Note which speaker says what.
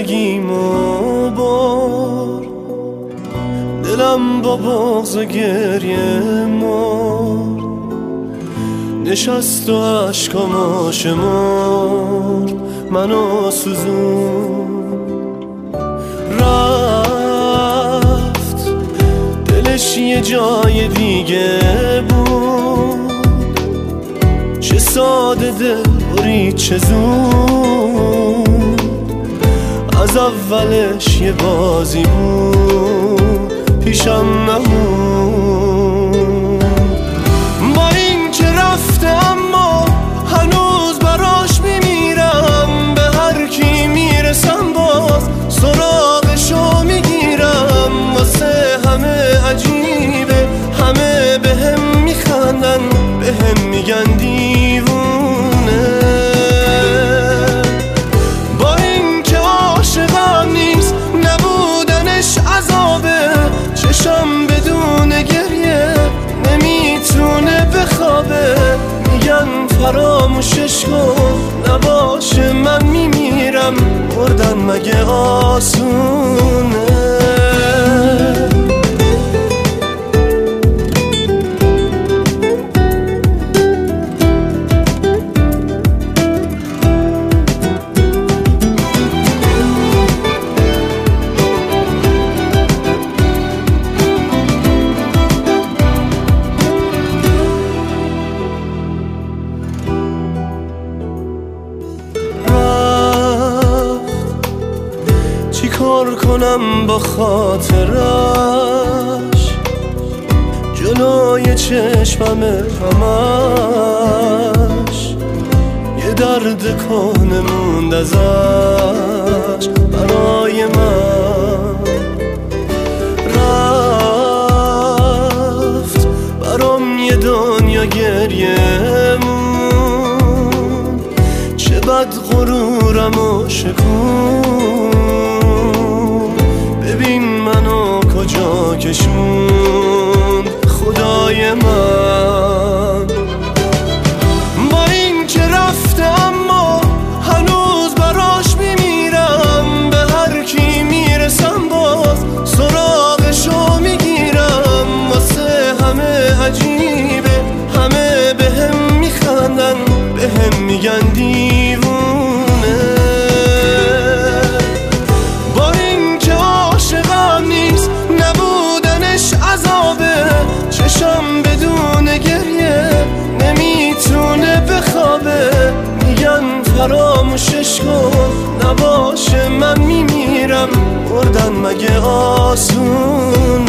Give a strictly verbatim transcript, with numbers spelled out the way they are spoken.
Speaker 1: زندگیمو بار، دلم با بغض و گریه مرد، نشست و عشقامو شمرد، منو سوزون رفت. دلش یه جای دیگه بود، چه ساده دل برید چه زود، از اولش یه بازی بود پیشم نمون. با این که رفته اما هنوز براش میمیرم، به هر کی میرسم باز سراغشو میگیرم. واسه همه عجیبه، همه به هم میخندن، به هم میگن دیوونه. با این که عاشقم نیست، نبودنش عذابه، چشم بدون گریه نمیتونه بخوابه. میگن فراموشش کن، نباشه من میمیرم، مردن مگه آسونه؟ چی کار کنم با خاطرش، جلوی چشممه همش، یه درد کهنه موند ازش برای من. رفت برام یه دنیا گریه مون، چه بد غرورمو شکون. ببین منو کجا کشوند خدای من. با این که رفته اما هنوز براش میمیرم، به هر کی میرسم باز سراغشو میگیرم. واسه همه عجیبه، همه به هم میخندن، به هم میگن دیوونه. چشم بدون گریه نمیتونه بخوابه. میگن فراموشش کن، نباشه من میمیرم، مردن مگه آسونه؟